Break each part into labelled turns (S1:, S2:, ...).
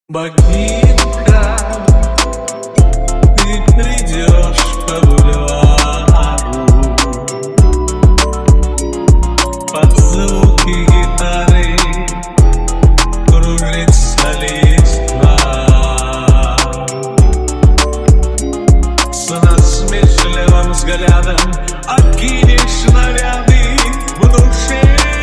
S1: Богинка, ты придешь по бульвару под звуки гитары, кружится листва. С насмешливым взглядом окинешь наряды в душе.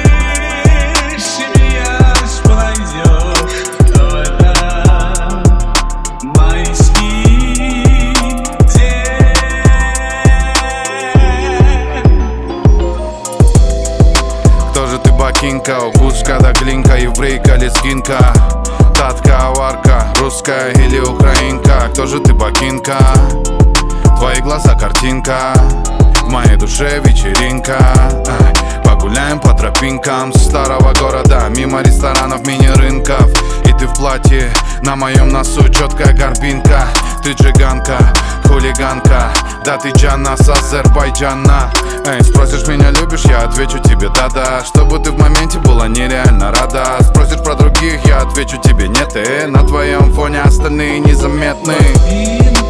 S2: Бакинка, укуска да глинка, еврейка, лезгинка, татка, аварка, русская или украинка. Кто же ты, бакинка? Твои глаза картинка, в моей душе вечеринка. Погуляем по тропинкам старого города, мимо ресторанов, мини-рынков. И ты в платье, на моем носу четкая горбинка. Ты джиганка, хулиганка, да ты Джанна с Азербайджана. Эй, спросишь меня, любишь, я отвечу тебе да-да. Чтобы ты в моменте была нереально рада. Спросишь про других, я отвечу тебе нет. И на твоем фоне остальные незаметны.